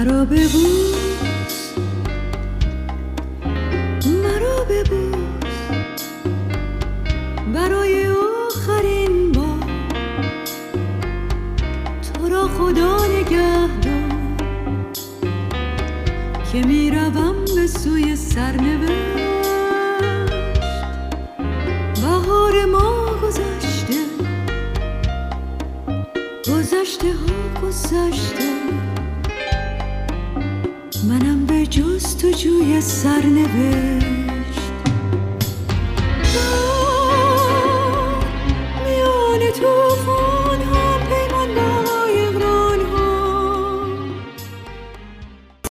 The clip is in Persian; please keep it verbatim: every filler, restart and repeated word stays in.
مرا ببوس، مرا ببوس برای آخرین بار. تو را خدا نگهدار که می روم به سوی سرنوشت. بهار ما گذشته، گذشته ها گذشته، منم به جستجوی سرنوشت.